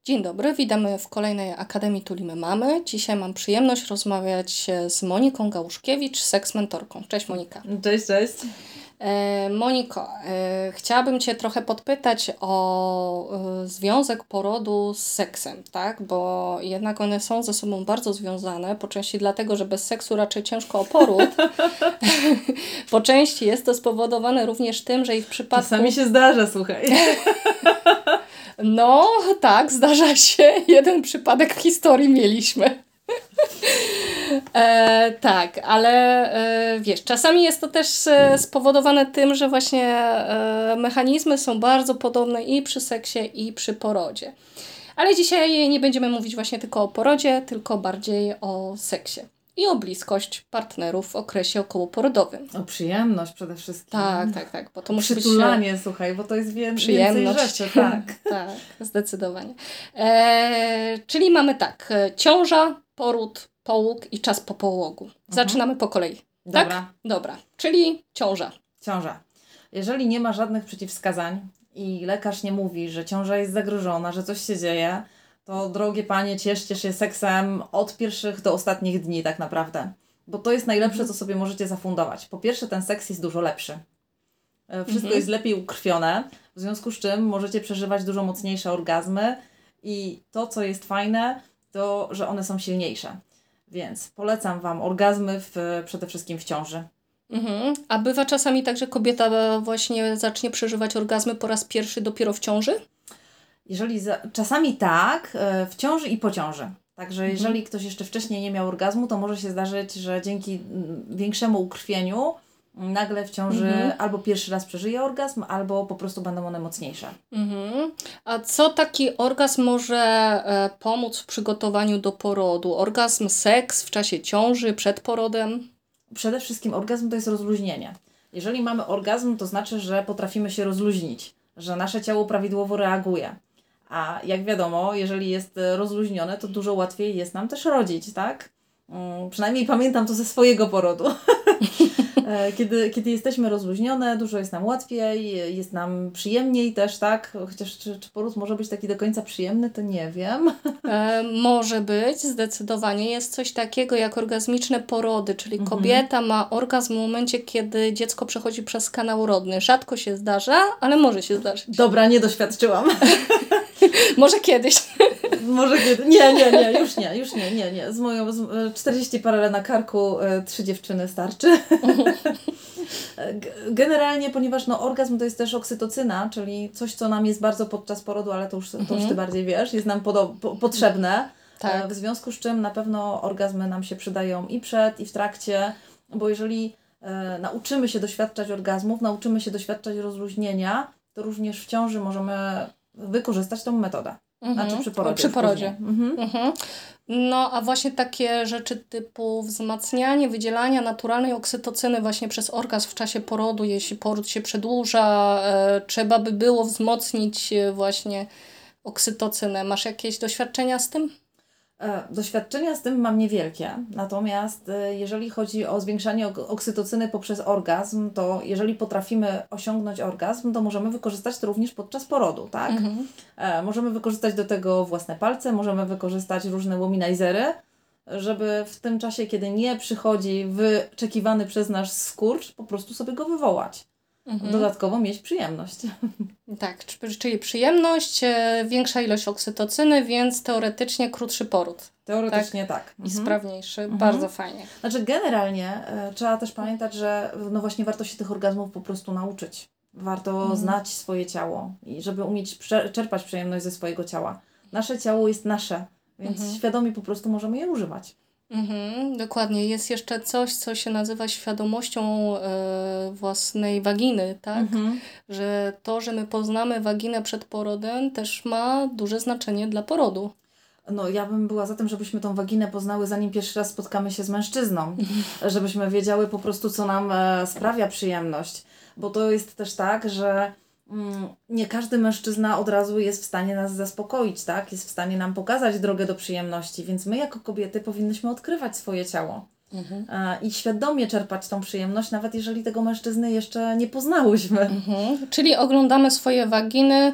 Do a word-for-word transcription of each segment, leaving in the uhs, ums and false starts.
Dzień dobry, witamy w kolejnej Akademii Tulimy Mamy. Dzisiaj mam przyjemność rozmawiać z Moniką Gałuszkiewicz, seks mentorką. Cześć Monika. Cześć, cześć. E, Moniko, e, chciałabym Cię trochę podpytać o e, związek porodu z seksem, tak? Bo jednak one są ze sobą bardzo związane, po części dlatego, że bez seksu raczej ciężko o poród. Po części jest to spowodowane również tym, że i w przypadku... Czasami się zdarza, słuchaj. No, tak, zdarza się. Jeden przypadek w historii mieliśmy. E, tak, ale e, wiesz, czasami jest to też e, spowodowane tym, że właśnie e, mechanizmy są bardzo podobne i przy seksie, i przy porodzie. Ale dzisiaj nie będziemy mówić właśnie tylko o porodzie, tylko bardziej o seksie. I o bliskość partnerów w okresie okołoporodowym. O przyjemność przede wszystkim. Tak, tak, tak. Bo to musi być Przytulanie, słuchaj, bo to jest wie- więcej rzeczy. Tak, tak, zdecydowanie. E, czyli mamy tak, e, ciąża, poród, połóg i czas po połogu. Zaczynamy po kolei. Tak? Dobra. Dobra, czyli ciąża. Ciąża. Jeżeli nie ma żadnych przeciwwskazań i lekarz nie mówi, że ciąża jest zagrożona, że coś się dzieje, to drogie panie, cieszcie się seksem od pierwszych do ostatnich dni tak naprawdę. Bo to jest najlepsze, co sobie możecie zafundować. Po pierwsze, ten seks jest dużo lepszy. Wszystko Mhm. jest lepiej ukrwione, w związku z czym możecie przeżywać dużo mocniejsze orgazmy i to, co jest fajne, to, że one są silniejsze. Więc polecam Wam orgazmy w, przede wszystkim w ciąży. Mhm. A bywa czasami tak, że kobieta właśnie zacznie przeżywać orgazmy po raz pierwszy dopiero w ciąży? Jeżeli za, czasami tak, e, w ciąży i po ciąży. Także Mhm. jeżeli ktoś jeszcze wcześniej nie miał orgazmu, to może się zdarzyć, że dzięki mm, większemu ukrwieniu mm, nagle w ciąży Mhm. albo pierwszy raz przeżyje orgazm, albo po prostu będą one mocniejsze. Mhm. A co taki orgazm może e, pomóc w przygotowaniu do porodu? Orgazm, seks w czasie ciąży, przed porodem? Przede wszystkim orgazm to jest rozluźnienie. Jeżeli mamy orgazm, to znaczy, że potrafimy się rozluźnić, że nasze ciało prawidłowo reaguje. A jak wiadomo, jeżeli jest rozluźnione, to dużo łatwiej jest nam też rodzić, tak? Mm, przynajmniej pamiętam to ze swojego porodu. Kiedy, kiedy jesteśmy rozluźnione, dużo jest nam łatwiej, jest nam przyjemniej też, tak? Chociaż czy, czy poród może być taki do końca przyjemny, to nie wiem. E, może być, zdecydowanie. Jest coś takiego jak orgazmiczne porody, czyli Mhm. kobieta ma orgazm w momencie, kiedy dziecko przechodzi przez kanał rodny. Rzadko się zdarza, ale może się zdarzyć. Dobra, nie doświadczyłam. Może kiedyś. Może kiedy... Nie, nie, nie, już nie, już nie, nie, nie. Z moją z, e, czterdzieści parę na karku, e, trzy dziewczyny starczy. G- Generalnie, ponieważ no, orgazm to jest też oksytocyna, czyli coś, co nam jest bardzo podczas porodu, ale to już, to już Mhm. Ty bardziej wiesz, jest nam podo- po- potrzebne. Tak. E, W związku z czym na pewno orgazmy nam się przydają i przed, i w trakcie, bo jeżeli e, nauczymy się doświadczać orgazmów, nauczymy się doświadczać rozluźnienia, to również w ciąży możemy wykorzystać tą metodę. Mhm. Znaczy przy porodzie. Przy już porodzie. później. Mhm. Mhm. No, a właśnie takie rzeczy typu wzmacnianie wydzielania naturalnej oksytocyny właśnie przez orgazm w czasie porodu, jeśli poród się przedłuża, e, trzeba by było wzmocnić e, właśnie oksytocynę. Masz jakieś doświadczenia z tym? E, Doświadczenia z tym mam niewielkie, natomiast e, jeżeli chodzi o zwiększanie ok- oksytocyny poprzez orgazm, to jeżeli potrafimy osiągnąć orgazm, to możemy wykorzystać to również podczas porodu, tak? Mhm. E, Możemy wykorzystać do tego własne palce, możemy wykorzystać różne womanizery, żeby w tym czasie, kiedy nie przychodzi wyczekiwany przez nas skurcz, po prostu sobie go wywołać. Mhm. Dodatkowo mieć przyjemność. Tak, czy- czyli przyjemność, e, większa ilość oksytocyny, więc teoretycznie krótszy poród Teoretycznie tak. i Mhm. sprawniejszy. Mhm. Bardzo fajnie. Znaczy generalnie e, trzeba też pamiętać, że no właśnie warto się tych orgazmów po prostu nauczyć. Warto Mhm. znać swoje ciało i żeby umieć prze- czerpać przyjemność ze swojego ciała. Nasze ciało jest nasze, więc Mhm. świadomie po prostu możemy je używać. Mhm, dokładnie. Jest jeszcze coś, co się nazywa świadomością e, własnej waginy, tak? Mhm. Że to, że my poznamy waginę przed porodem, też ma duże znaczenie dla porodu. No ja bym była za tym, żebyśmy tą waginę poznały, zanim pierwszy raz spotkamy się z mężczyzną. Żebyśmy wiedziały po prostu, co nam e, sprawia przyjemność. Bo to jest też tak, że mm, nie każdy mężczyzna od razu jest w stanie nas zaspokoić, tak? Jest w stanie nam pokazać drogę do przyjemności, więc my jako kobiety powinnyśmy odkrywać swoje ciało. Mhm. e, I świadomie czerpać tą przyjemność, nawet jeżeli tego mężczyzny jeszcze nie poznałyśmy. Mhm. Czyli oglądamy swoje waginy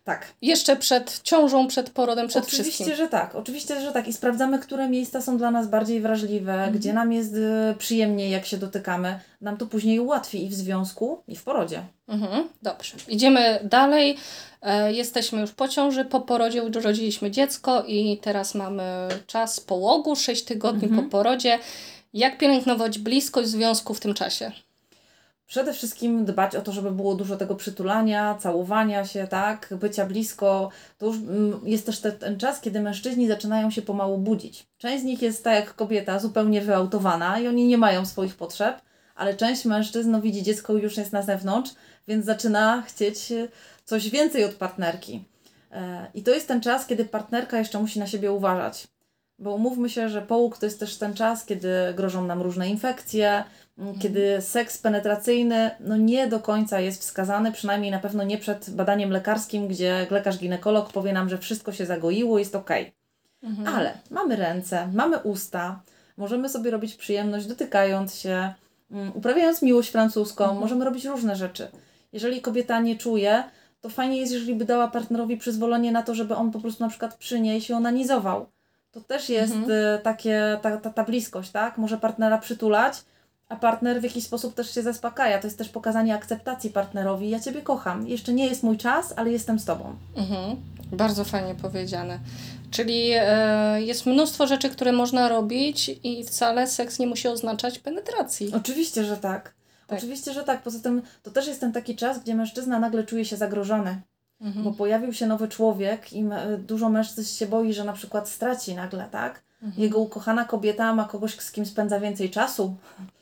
Tak. Jeszcze przed ciążą, przed porodem, przed Oczywiście, wszystkim. że tak. Oczywiście, że tak. I sprawdzamy, które miejsca są dla nas bardziej wrażliwe, Mhm. gdzie nam jest y, przyjemniej, jak się dotykamy. Nam to później ułatwi i w związku, i w porodzie. Mhm, dobrze. Idziemy dalej. E, jesteśmy już po ciąży, po porodzie urodziliśmy dziecko i teraz mamy czas połogu, sześć tygodni Mhm. po porodzie. Jak pielęgnować bliskość związku w tym czasie? Przede wszystkim dbać o to, żeby było dużo tego przytulania, całowania się, tak, bycia blisko. To już mm, jest też te, ten czas, kiedy mężczyźni zaczynają się pomału budzić. Część z nich jest tak jak kobieta, zupełnie wyautowana i oni nie mają swoich potrzeb, ale część mężczyzn no, widzi dziecko już jest na zewnątrz, więc zaczyna chcieć e, coś więcej od partnerki. E, I to jest ten czas, kiedy partnerka jeszcze musi na siebie uważać. Bo umówmy się, że połóg to jest też ten czas, kiedy grożą nam różne infekcje, kiedy seks penetracyjny no nie do końca jest wskazany, przynajmniej na pewno nie przed badaniem lekarskim, gdzie lekarz ginekolog powie nam, że wszystko się zagoiło, jest okej. Mhm. Ale mamy ręce, mamy usta, możemy sobie robić przyjemność dotykając się, um, uprawiając miłość francuską, Mhm. możemy robić różne rzeczy. Jeżeli kobieta nie czuje, to fajnie jest, jeżeli by dała partnerowi przyzwolenie na to, żeby on po prostu na przykład przy niej się onanizował. To też jest Mhm. y, takie, ta, ta, ta bliskość, tak? Może partnera przytulać, a partner w jakiś sposób też się zaspokaja. To jest też pokazanie akceptacji partnerowi. Ja Ciebie kocham. Jeszcze nie jest mój czas, ale jestem z Tobą. Mhm. Bardzo fajnie powiedziane. Czyli e, jest mnóstwo rzeczy, które można robić i wcale seks nie musi oznaczać penetracji. Oczywiście, że tak. Tak. Oczywiście, że tak. Poza tym to też jest ten taki czas, gdzie mężczyzna nagle czuje się zagrożony. Mhm. Bo pojawił się nowy człowiek i me- dużo mężczyzn się boi, że na przykład straci nagle, tak? Mhm. Jego ukochana kobieta ma kogoś, z kim spędza więcej czasu.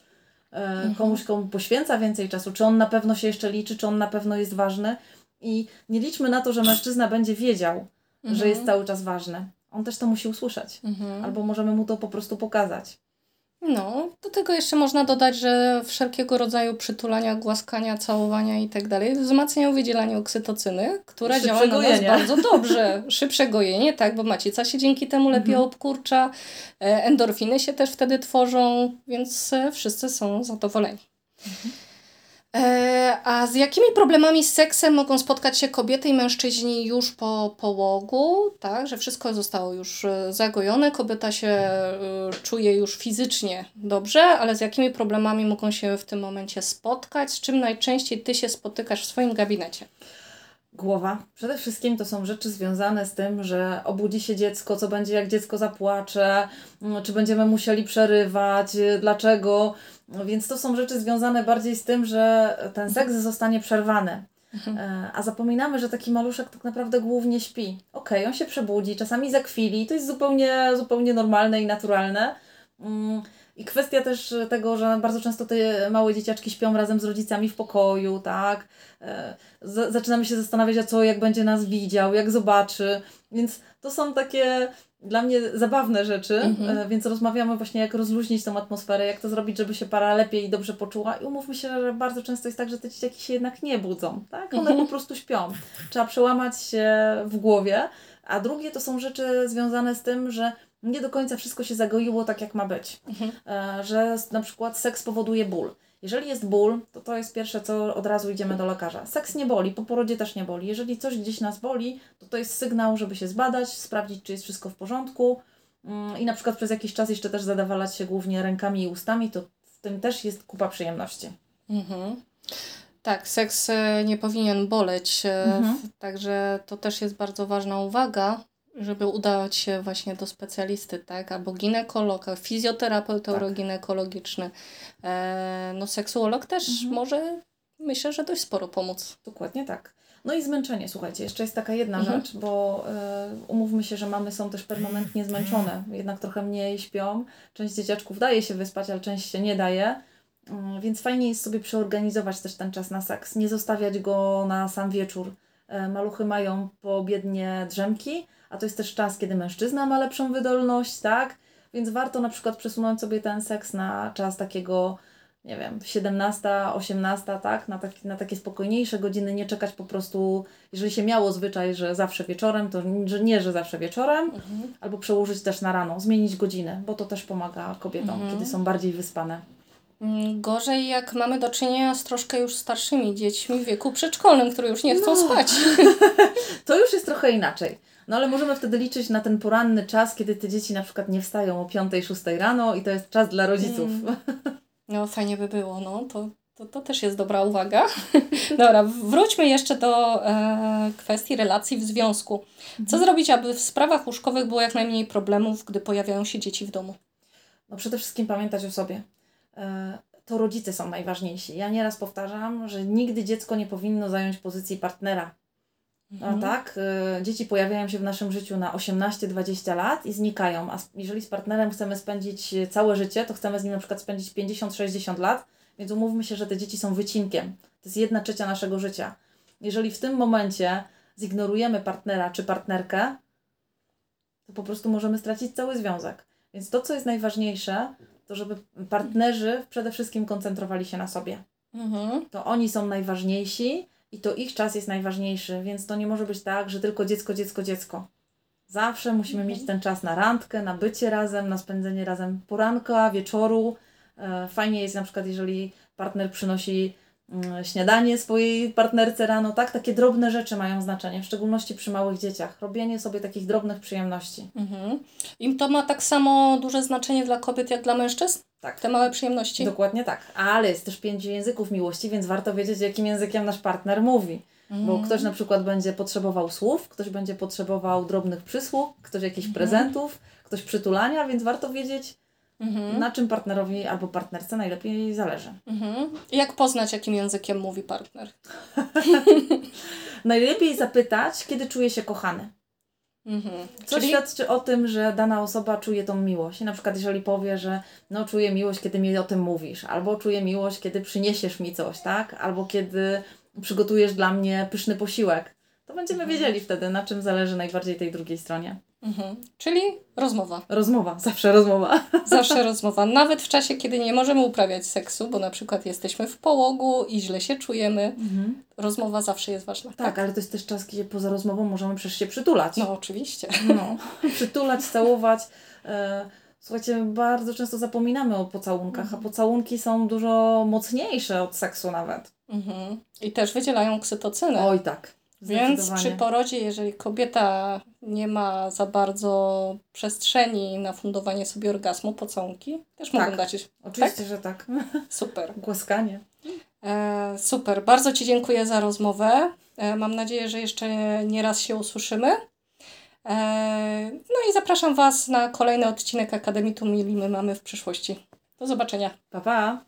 E, Mhm. komuś, komu poświęca więcej czasu. Czy on na pewno się jeszcze liczy, czy on na pewno jest ważny. I nie liczmy na to, że mężczyzna będzie wiedział, Mhm. że jest cały czas ważny. On też to musi usłyszeć. Mhm. Albo możemy mu to po prostu pokazać. No, do tego jeszcze można dodać, że wszelkiego rodzaju przytulania, głaskania, całowania i tak dalej wzmacniają wydzielanie oksytocyny, która Szybsze działa na nas gojenie. bardzo dobrze. Szybsze gojenie, tak, bo macica się dzięki temu lepiej Mhm. obkurcza, e, endorfiny się też wtedy tworzą, więc e, wszyscy są zadowoleni. E, a z jakimi problemami z seksem mogą spotkać się kobiety i mężczyźni już po połogu, tak, że wszystko zostało już e, zagojone, kobieta się e, czuje już fizycznie dobrze, ale z jakimi problemami mogą się w tym momencie spotkać, z czym najczęściej Ty się spotykasz w swoim gabinecie? Głowa. Przede wszystkim to są rzeczy związane z tym, że obudzi się dziecko, co będzie jak dziecko zapłacze, mm, czy będziemy musieli przerywać, y, dlaczego. No więc to są rzeczy związane bardziej z tym, że ten seks zostanie przerwany. E, A zapominamy, że taki maluszek tak naprawdę głównie śpi. Okej, on się przebudzi, czasami zakwili, to jest zupełnie, zupełnie normalne i naturalne. Mm, I kwestia też tego, że bardzo często te małe dzieciaczki śpią razem z rodzicami w pokoju, tak? E, z- zaczynamy się zastanawiać, a co, jak będzie nas widział, jak zobaczy. Więc to są takie dla mnie zabawne rzeczy, Mhm. e, więc rozmawiamy właśnie, jak rozluźnić tą atmosferę, jak to zrobić, żeby się para lepiej i dobrze poczuła. I umówmy się, że bardzo często jest tak, że te dzieciaki się jednak nie budzą, tak? One Mhm. po prostu śpią. Trzeba przełamać się w głowie. A drugie to są rzeczy związane z tym, że nie do końca wszystko się zagoiło tak, jak ma być. Mhm. E, że s- na przykład seks powoduje ból. Jeżeli jest ból, to to jest pierwsze, co od razu idziemy do lekarza. Seks nie boli, po porodzie też nie boli. Jeżeli coś gdzieś nas boli, to to jest sygnał, żeby się zbadać, sprawdzić, czy jest wszystko w porządku. Mm, I na przykład przez jakiś czas jeszcze też zadawalać się głównie rękami i ustami, to w tym też jest kupa przyjemności. Mhm. Tak, seks e, nie powinien boleć, e, Mhm. w- także to też jest bardzo ważna uwaga, żeby udać się właśnie do specjalisty, tak, albo ginekologa, fizjoterapeuta Tak. uroginekologiczny. E, no seksuolog też Mhm. może, myślę, że dość sporo pomóc. Dokładnie tak. No i zmęczenie, słuchajcie, jeszcze jest taka jedna Mhm. rzecz, bo y, umówmy się, że mamy są też permanentnie zmęczone, jednak trochę mniej śpią. Część dzieciaczków daje się wyspać, ale część się nie daje. Mm, Więc fajnie jest sobie przeorganizować też ten czas na seks, nie zostawiać go na sam wieczór. E, Maluchy mają poobiednie drzemki, a to jest też czas, kiedy mężczyzna ma lepszą wydolność, tak? Więc warto na przykład przesunąć sobie ten seks na czas takiego, nie wiem, siedemnasta, osiemnasta, tak? Na, taki, na takie spokojniejsze godziny, nie czekać po prostu, jeżeli się miało zwyczaj, że zawsze wieczorem, to n- że nie, że zawsze wieczorem, Mhm. albo przełożyć też na rano, zmienić godziny, bo to też pomaga kobietom, Mhm. kiedy są bardziej wyspane. Mm, Gorzej, jak mamy do czynienia z troszkę już starszymi dziećmi w wieku przedszkolnym, które już nie chcą No. spać. To już jest trochę inaczej. No ale możemy wtedy liczyć na ten poranny czas, kiedy te dzieci na przykład nie wstają o piątej, szóstej rano i to jest czas dla rodziców. Mm. No fajnie by było, no to, to, to też jest dobra uwaga. Dobra, wróćmy jeszcze do e, kwestii relacji w związku. Co zrobić, aby w sprawach łóżkowych było jak najmniej problemów, gdy pojawiają się dzieci w domu? No przede wszystkim pamiętać o sobie. E, To rodzice są najważniejsi. Ja nieraz powtarzam, że nigdy dziecko nie powinno zająć pozycji partnera. No Mhm. tak, y, dzieci pojawiają się w naszym życiu na osiemnaście dwadzieścia lat i znikają, a s- jeżeli z partnerem chcemy spędzić y, całe życie, to chcemy z nim na przykład spędzić pięćdziesiąt sześćdziesiąt lat, więc umówmy się, że te dzieci są wycinkiem. To jest jedna trzecia naszego życia. Jeżeli w tym momencie zignorujemy partnera czy partnerkę, to po prostu możemy stracić cały związek. Więc to, co jest najważniejsze, to żeby partnerzy przede wszystkim koncentrowali się na sobie. Mhm. To oni są najważniejsi i to ich czas jest najważniejszy, więc to nie może być tak, że tylko dziecko, dziecko, dziecko. Zawsze musimy Mhm. mieć ten czas na randkę, na bycie razem, na spędzenie razem poranka, wieczoru. E, Fajnie jest na przykład, jeżeli partner przynosi mm, śniadanie swojej partnerce rano, tak? Takie drobne rzeczy mają znaczenie, w szczególności przy małych dzieciach. Robienie sobie takich drobnych przyjemności. Mhm. I to ma tak samo duże znaczenie dla kobiet jak dla mężczyzn? Tak. Te małe przyjemności? Dokładnie tak. Ale jest też pięć języków miłości, więc warto wiedzieć, jakim językiem nasz partner mówi. Bo Mhm. ktoś na przykład będzie potrzebował słów, ktoś będzie potrzebował drobnych przysług, ktoś jakichś prezentów, ktoś przytulania, więc warto wiedzieć, Mhm. na czym partnerowi albo partnerce najlepiej zależy. Mhm. I jak poznać, jakim językiem mówi partner? Najlepiej zapytać, kiedy czuje się kochany. Mhm. Co Czyli świadczy o tym, że dana osoba czuje tą miłość. I na przykład jeżeli powie, że no czuję miłość, kiedy mi o tym mówisz, albo czuję miłość, kiedy przyniesiesz mi coś, tak? Albo kiedy przygotujesz dla mnie pyszny posiłek, to będziemy Mhm. wiedzieli wtedy, na czym zależy najbardziej tej drugiej stronie. Mhm. Czyli rozmowa. Rozmowa, zawsze rozmowa. Zawsze rozmowa. Nawet w czasie, kiedy nie możemy uprawiać seksu, bo na przykład jesteśmy w połogu i źle się czujemy, Mhm. rozmowa zawsze jest ważna. Tak, ale to jest też czas, gdzie poza rozmową możemy przecież się przytulać. No oczywiście. No. Przytulać, całować. E, Słuchajcie, bardzo często zapominamy o pocałunkach, a pocałunki są dużo mocniejsze od seksu nawet. Mhm. I też wydzielają oksytocynę. Oj tak. Więc przy Zdecydowanie. porodzie, jeżeli kobieta nie ma za bardzo przestrzeni na fundowanie sobie orgazmu, pocałunki też mogą Tak. dać. Oczywiście, że tak. Super. Głaskanie. E, super. Bardzo Ci dziękuję za rozmowę. E, mam nadzieję, że jeszcze nie raz się usłyszymy. E, no i zapraszam Was na kolejny odcinek Akademii Tu Milimy mamy w przyszłości. Do zobaczenia. Pa, pa.